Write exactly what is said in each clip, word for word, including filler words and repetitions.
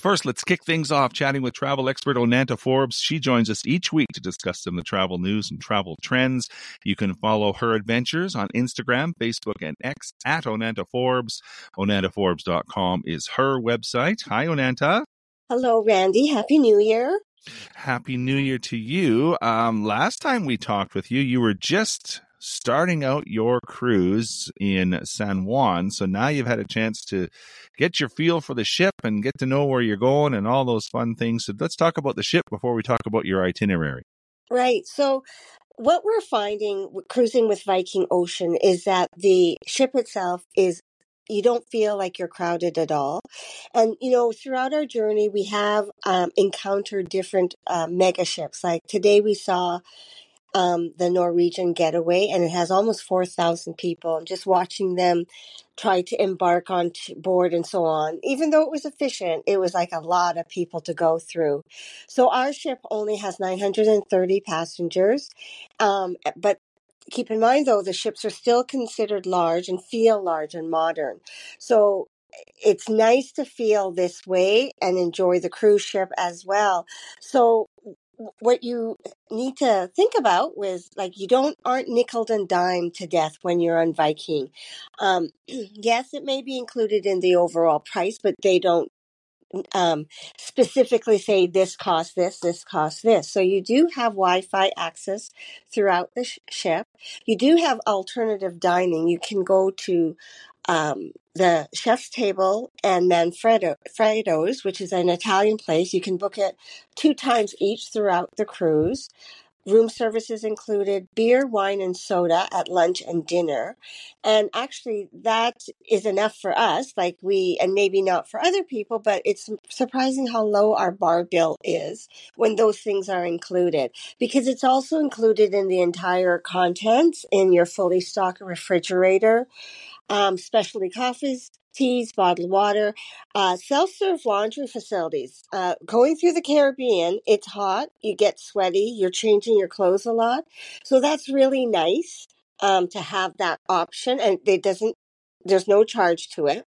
First, let's kick things off chatting with travel expert Onanta Forbes. She joins us each week to discuss some of the travel news and travel trends. You can follow her adventures on Instagram, Facebook, and X at Onanta Forbes. Onanta Forbes dot com is her website. Hi, Onanta. Hello, Randy. Happy New Year. Happy New Year to you. Um, last time we talked with you, you were just starting out your cruise in San Juan. So now you've had a chance to get your feel for the ship and get to know where you're going and all those fun things. So let's talk about the ship before we talk about your itinerary. Right. So what we're finding cruising with Viking Ocean is that the ship itself is, you don't feel like you're crowded at all. And, you know, throughout our journey, we have um, encountered different uh, mega ships. Like today we saw um, the Norwegian Getaway, and it has almost four thousand people. And just watching them try to embark on board and so on, even though it was efficient, it was like a lot of people to go through. So our ship only has nine hundred thirty passengers. Um, but keep in mind, though, the ships are still considered large and feel large and modern. So it's nice to feel this way and enjoy the cruise ship as well. So what you need to think about was like you don't aren't nickeled and dimed to death when you're on Viking. Um, yes, it may be included in the overall price, but they don't um, specifically say this costs this, this costs this. So you do have Wi-Fi access throughout the sh- ship. You do have alternative dining. You can go to um, the chef's table and Manfredo, Fredo's, which is an Italian place. You can book it two times each throughout the cruise. Room services included beer, wine, and soda at lunch and dinner. And actually, that is enough for us, like we, and maybe not for other people, but it's surprising how low our bar bill is when those things are included, because it's also included in the entire contents in your fully stocked refrigerator. Um, specialty coffees, teas, bottled water, uh, self-serve laundry facilities. Uh, going through the Caribbean, it's hot, you get sweaty, you're changing your clothes a lot. So that's really nice um, to have that option, and it doesn't, there's no charge to it.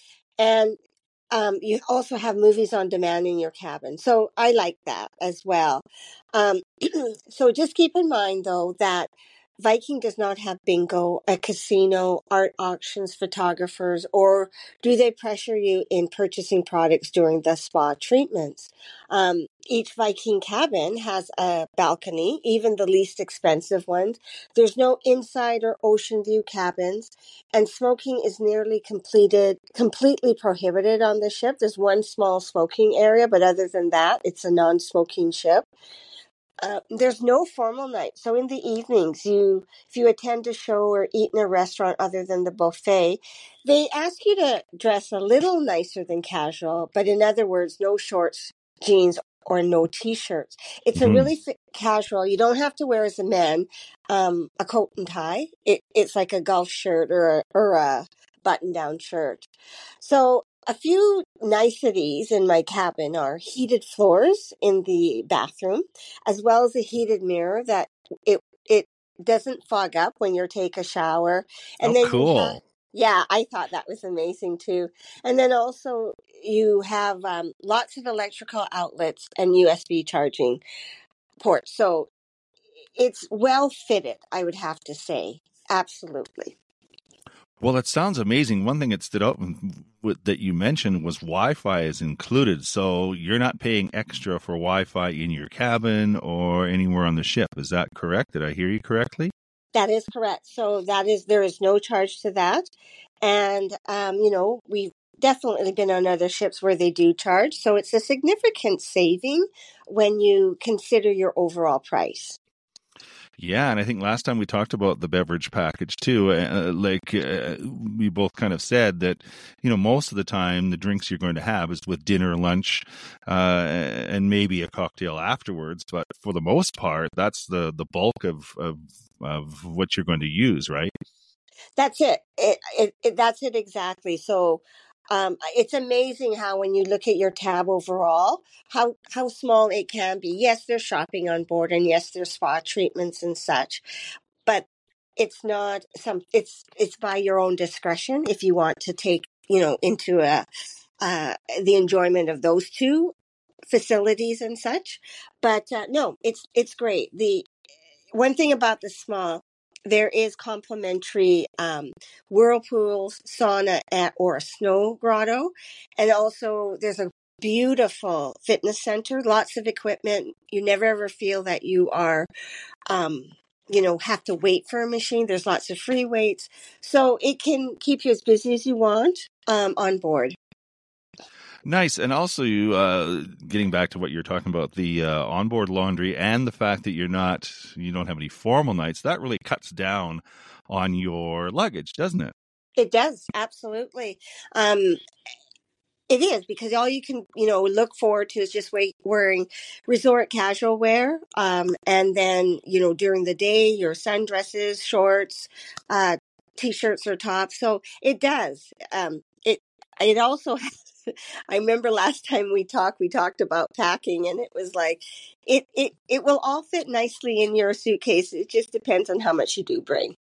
And um, you also have movies on demand in your cabin. So I like that as well. Um, so just keep in mind, though, that Viking does not have bingo, a casino, art auctions, photographers, or do they pressure you in purchasing products during the spa treatments? Um, each Viking cabin has a balcony, even the least expensive ones. There's no inside or ocean view cabins, and smoking is nearly completed, completely prohibited on the ship. There's one small smoking area, but other than that, it's a non-smoking ship. Uh, there's no formal night. So in the evenings, you if you attend a show or eat in a restaurant other than the buffet, they ask you to dress a little nicer than casual, but in other words, no shorts, jeans, or no t-shirts. It's mm-hmm. a really th- casual. You don't have to wear as a man um, a coat and tie. It, it's like a golf shirt or a, or a button-down shirt. So a few niceties in my cabin are heated floors in the bathroom, as well as a heated mirror that it it doesn't fog up when you take a shower. And oh, then cool. You have, yeah, I thought that was amazing too. And then also you have um, lots of electrical outlets and U S B charging ports. So it's well fitted, I would have to say. Absolutely. Well, it sounds amazing. One thing that stood out that you mentioned was Wi-Fi is included. So you're not paying extra for Wi-Fi in your cabin or anywhere on the ship. Is that correct? Did I hear you correctly? That is correct. So that is, there is no charge to that. And, um, you know, we've definitely been on other ships where they do charge. So it's a significant saving when you consider your overall price. Yeah, and I think last time we talked about the beverage package too. Uh, like uh, we both kind of said that, you know, most of the time the drinks you're going to have is with dinner, lunch, uh, and maybe a cocktail afterwards. But for the most part, that's the, the bulk of, of of what you're going to use, right? That's it. It, it, it that's it exactly. So. Um, it's amazing how when you look at your tab overall, how, how small it can be. Yes, there's shopping on board, and yes, there's spa treatments and such, but it's not some, it's, it's by your own discretion if you want to take, you know, into a, uh, the enjoyment of those two facilities and such. But uh, no, it's it's great. The one thing about the spa, there is complimentary um, whirlpools, sauna, at, or a snow grotto, and also there's a beautiful fitness center, lots of equipment. You never ever feel that you are, um, you know, have to wait for a machine. There's lots of free weights, so it can keep you as busy as you want um, on board. Nice. And also, you uh, getting back to what you're talking about, the uh, onboard laundry and the fact that you're not, you don't have any formal nights, that really cuts down on your luggage, doesn't it? It does, absolutely. Um, it is, because all you can, you know, look forward to is just wait, wearing resort casual wear. Um, and then, you know, during the day, your sundresses, shorts, uh, t-shirts or tops. So it does. Um, it, it also has, I remember last time we talked, we talked about packing, and it was like, it, it, it will all fit nicely in your suitcase. It just depends on how much you do bring.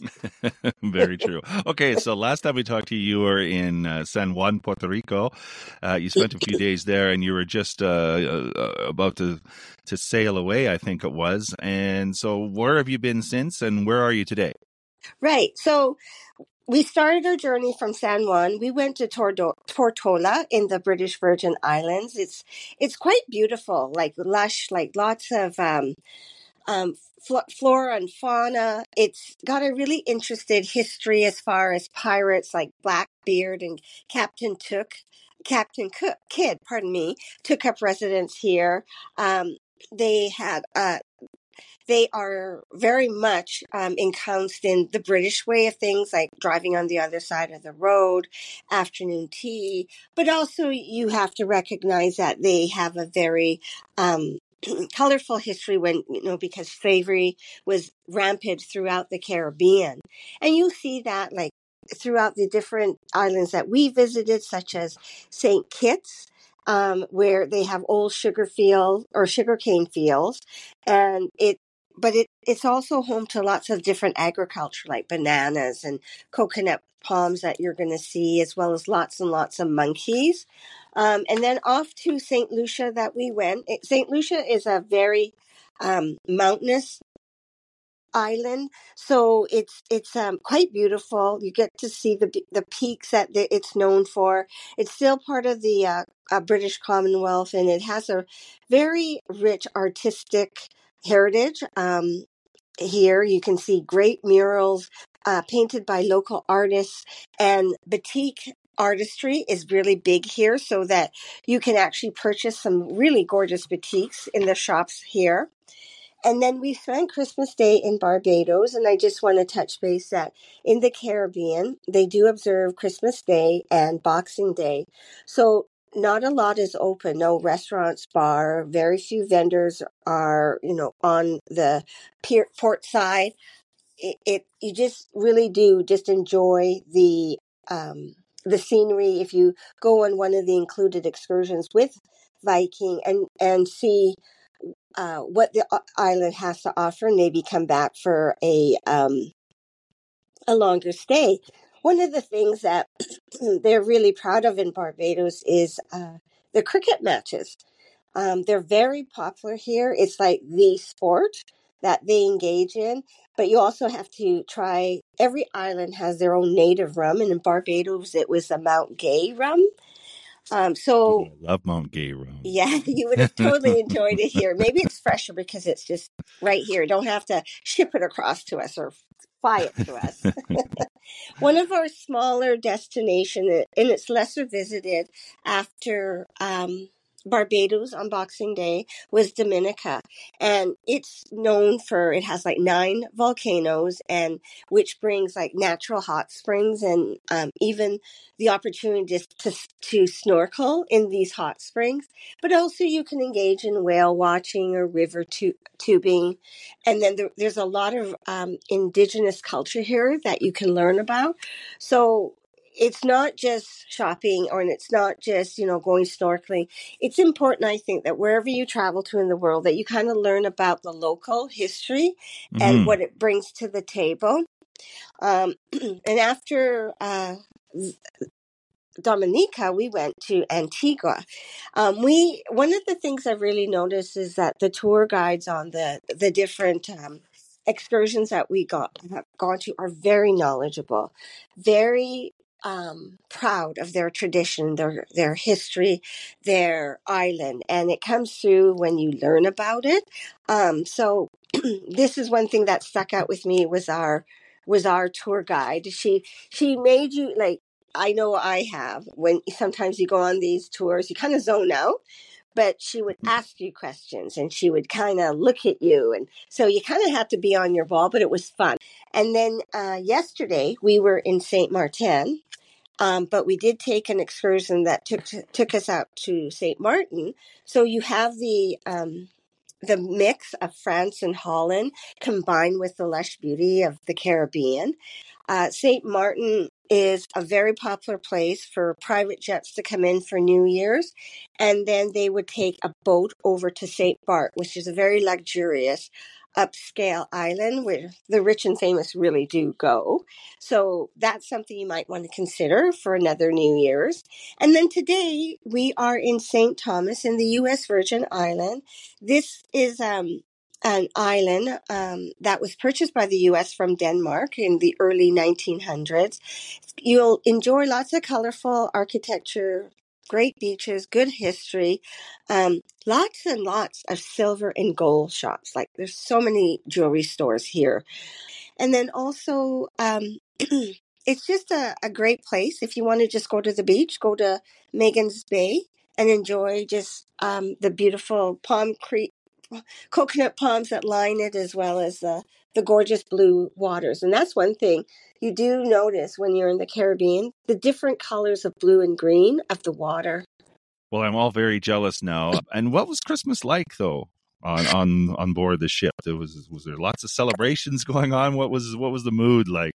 Very true. Okay, so last time we talked to you, you were in uh, San Juan, Puerto Rico. Uh, you spent a few days there, and you were just uh, uh, about to to sail away, I think it was. And so, where have you been since, and where are you today? Right. So we started our journey from San Juan. We went to Tordo- Tortola in the British Virgin Islands. It's it's quite beautiful, like lush, like lots of um, um, fl- flora and fauna. It's got a really interesting history as far as pirates like Blackbeard and Captain Took, Captain Cook, Kidd, pardon me, took up residence here. Um, they had uh, they are very much um, encompassed in the British way of things, like driving on the other side of the road, afternoon tea. But also, you have to recognize that they have a very um, colorful history when, you know, because slavery was rampant throughout the Caribbean. And you see that, like, throughout the different islands that we visited, such as Saint Kitts, um, where they have old sugar fields or sugarcane fields, and it but it, it's also home to lots of different agriculture, like bananas and coconut palms that you're going to see, as well as lots and lots of monkeys. Um, and then off to Saint Lucia that we went. Saint Lucia is a very um, mountainous island, so it's it's um, quite beautiful. You get to see the the peaks that the, it's known for. It's still part of the uh, uh, British Commonwealth, and it has a very rich artistic heritage. Um, here you can see great murals uh, painted by local artists, and batik artistry is really big here, so that you can actually purchase some really gorgeous batiks in the shops here. And then we spent Christmas Day in Barbados, and I just want to touch base that in the Caribbean, they do observe Christmas Day and Boxing Day. So not a lot is open, no restaurants, bar, very few vendors are, you know, on the pier, port side. It, it you just really do just enjoy the um, the scenery if you go on one of the included excursions with Viking and and see uh, what the island has to offer, and maybe come back for a um, a longer stay. One of the things that they're really proud of in Barbados is uh, the cricket matches. Um, they're very popular here. It's like the sport that they engage in, but you also have to try. Every island has their own native rum, and in Barbados, it was the Mount Gay rum. Um, Ooh, so I love Mount Gay rum. yeah, you would have totally enjoyed it here. Maybe it's fresher because it's just right here. Don't have to ship it across to us or fly it to us. One of our smaller destinations, and it's lesser visited after um, Barbados on Boxing Day, was Dominica. And it's known for, it has like nine volcanoes, and which brings like natural hot springs, and um, even the opportunity to, to snorkel in these hot springs. But also you can engage in whale watching or river tu- tubing. And then there, there's a lot of um, indigenous culture here that you can learn about. So it's not just shopping, or it's not just, you know, going snorkeling. It's important, I think, that wherever you travel to in the world, that you kind of learn about the local history and Mm-hmm. what it brings to the table. Um, and after uh, Dominica, we went to Antigua. Um, we one of the things I've really noticed is that the tour guides on the the different um, excursions that we got have gone to are very knowledgeable, very um, proud of their tradition, their their history, their island, and it comes through when you learn about it. Um, so this is one thing that stuck out with me was our was our tour guide. She she made you like. I know I have when sometimes you go on these tours, you kind of zone out, but she would ask you questions and she would kind of look at you. And so you kind of had to be on your ball, but it was fun. And then uh, yesterday we were in Saint Martin, um, but we did take an excursion that took, took us out to Saint Martin. So you have the, um, the mix of France and Holland combined with the lush beauty of the Caribbean. Uh, Saint Martin is a very popular place for private jets to come in for New Year's. And then they would take a boat over to Saint Bart, which is a very luxurious upscale island where the rich and famous really do go. So that's something you might want to consider for another New Year's. And then today we are in Saint Thomas in the U S Virgin Island. This is um, an island um, that was purchased by the U S from Denmark in the early nineteen hundreds. You'll enjoy lots of colorful architecture, great beaches, good history, um, lots and lots of silver and gold shops. Like there's so many jewelry stores here. And then also, um, it's just a, a great place. If you want to just go to the beach, go to Megan's Bay and enjoy just um, the beautiful palm creek, coconut palms that line it, as well as the, the gorgeous blue waters. And that's one thing you do notice when you're in the Caribbean, the different colors of blue and green of the water. Well, I'm all very jealous now. And what was Christmas like, though, on on, on board the ship? There was was there lots of celebrations going on? What was what was the mood like?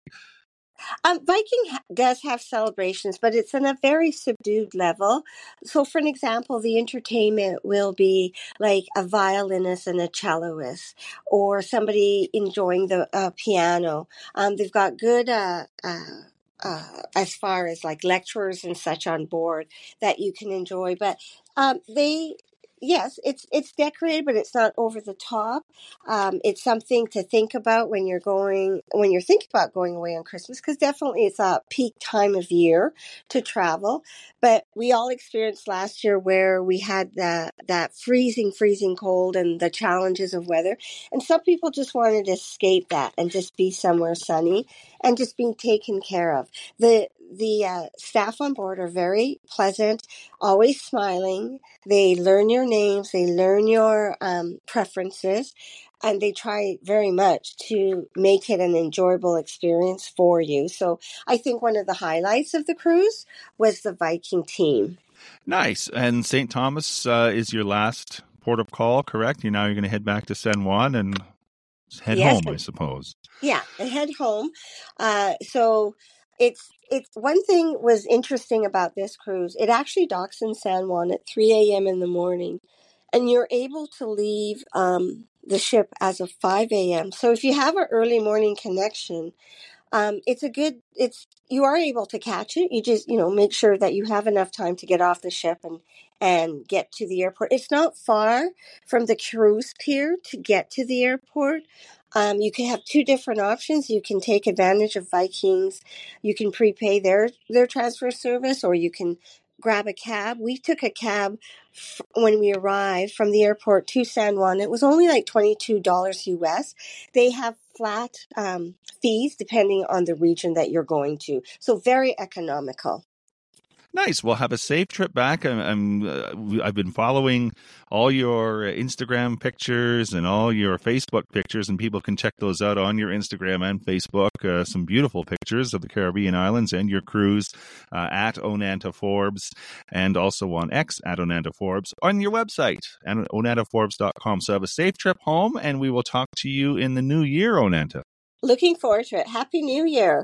Um, Viking ha- does have celebrations, but it's on a very subdued level. So, for an example, the entertainment will be like a violinist and a celloist, or somebody enjoying the uh, piano. Um, they've got good, uh, uh, uh, as far as like lecturers and such on board that you can enjoy. But um, they, yes, it's it's decorated, but it's not over the top. Um, it's something to think about when you're going, when you're thinking about going away on Christmas, because definitely it's a peak time of year to travel. But we all experienced last year where we had that, that freezing, freezing cold and the challenges of weather. And some people just wanted to escape that and just be somewhere sunny and just being taken care of. The the uh, staff on board are very pleasant, always smiling. They learn your names, they learn your um, preferences, and they try very much to make it an enjoyable experience for you. So I think one of the highlights of the cruise was the Viking team. Nice. And Saint Thomas uh, is your last port of call, correct? You now you're going to head back to San Juan and head Yes, home, I suppose. Yeah, and head home. Uh, so it's it's one thing was interesting about this cruise. It actually docks in San Juan at three a.m. in the morning, and you're able to leave um, the ship as of five a.m. So if you have an early morning connection, um, it's a good, it's, you are able to catch it. You just, you know, make sure that you have enough time to get off the ship and, and get to the airport. It's not far from the cruise pier to get to the airport. Um, you can have two different options. You can take advantage of Vikings. You can prepay their, their transfer service, or you can grab a cab. We took a cab f- when we arrived from the airport to San Juan. It was only like twenty-two dollars U S. They have flat um, fees depending on the region that you're going to. So very economical. Nice. Well, have a safe trip back. I'm, I'm uh, I've been following all your Instagram pictures and all your Facebook pictures, and people can check those out on your Instagram and Facebook. Uh, some beautiful pictures of the Caribbean islands and your cruise uh, at Onanta Forbes, and also on X at Onanta Forbes on your website at onanta forbes dot com. So have a safe trip home, and we will talk to you in the new year, Onanta. Looking forward to it. Happy New Year.